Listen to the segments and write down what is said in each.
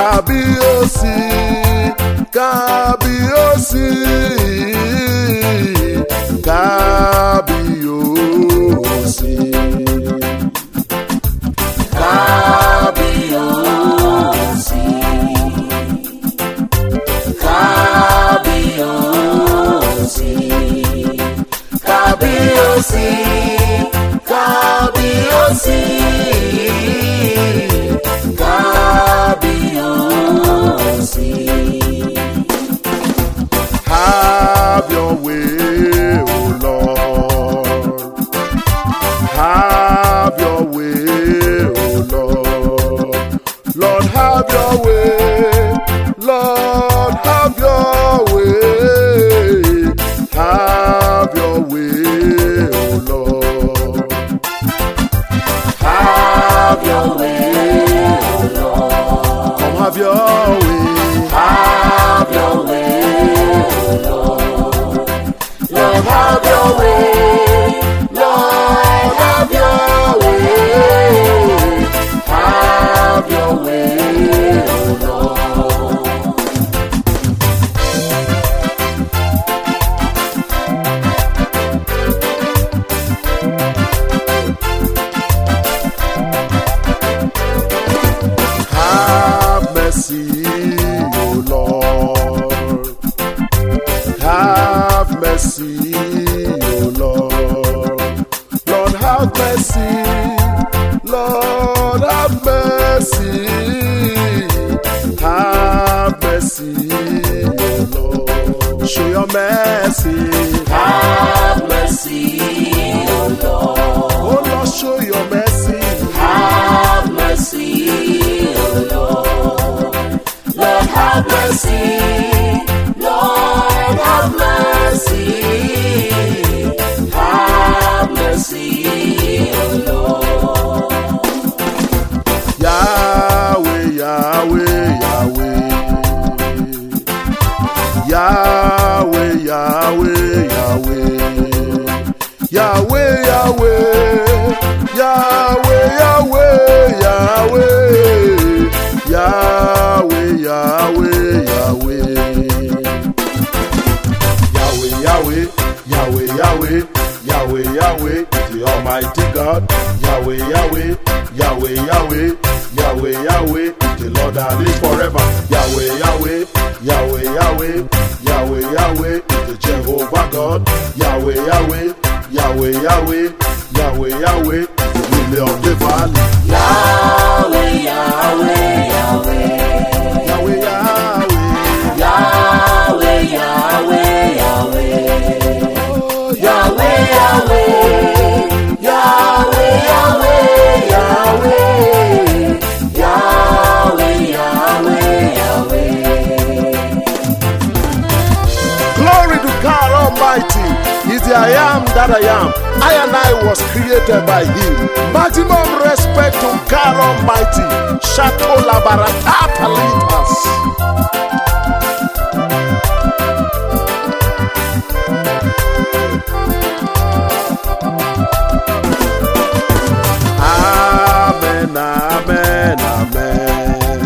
Kábíyèsí, kábíyèsí, kábíyèsí, kábíyèsí, kábíyèsí, kábíyèsí, kábíyèsí, kábíyèsí. Have your way, O Lord. Have your way, O Lord. Lord, have your way. Lord, have your way. Have your way, O Lord. Have your way, O Lord. Come have your way. Have your way, O Lord. Lord, have your way. Lord, have your way. Have your way, O Lord. Have mercy, O Lord. Have mercy, O Lord. Lord, have mercy. Lord, have mercy. Have mercy, O Lord. Show your mercy. Have mercy, O Lord. Oh Lord, show your mercy. Have mercy, O Lord. Lord, have mercy. Lord, have mercy. Have mercy, O Lord. Yahweh, Yahweh, Yahweh. Yahweh, Yahweh, Yahweh. Yahweh, Yahweh. Yahweh, Yahweh, Yahweh. Yahweh, Yahweh, Yahweh. Yahweh, Yahweh, Yahweh, Yahweh. Yahweh, Yahweh, the Almighty God. Yahweh, Yahweh, Yahweh, Yahweh. Yahweh, Yahweh, the Lord that lives forever. Yahweh, Yahweh, Yahweh, Yahweh. Yahweh, Yahweh, the Jehovah God. Yahweh, Yahweh, Yahweh, Yahweh. Yahweh, Yahweh, the lily of the valley. Yahweh, Yahweh, Yahweh. Yahweh, Yahweh. Yahweh, Yahweh, Yahweh. Yahweh, Yahweh. Yahweh, Yahweh, Yahweh. Yahweh, Yahweh, Yahweh. Glory to God Almighty. He's the I am that I am. I and I was created by Him. Maximum respect to God Almighty. Shato la baraka palitas. Amen, amen, amen.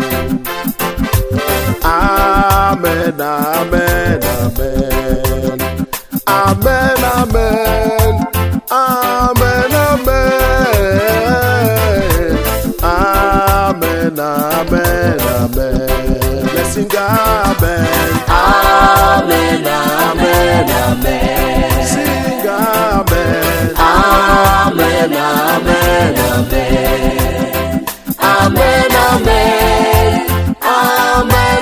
Amen, amen, amen. Amen, amen. Amen, amen. Amen, amen, amen. Let's sing amen. Amen, amen, amen. Sing amen. Amen, amen, amen. Amen, amen. Amen,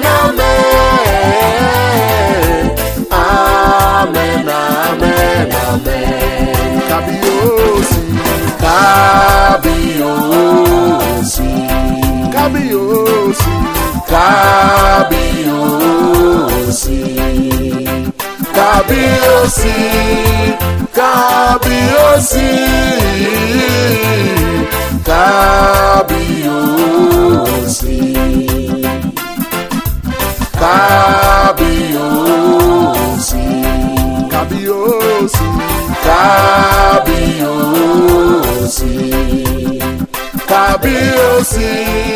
amen. Amen, amen, amen. Kábíyèsí. Kábíyèsí. Kábíyèsí. Kábíyèsí. Kábíyèsí. Kábíyèsí. Kábíyèsí. Kábíyèsí. Kábíyèsí. Kábíyèsí. Kábíyèsí.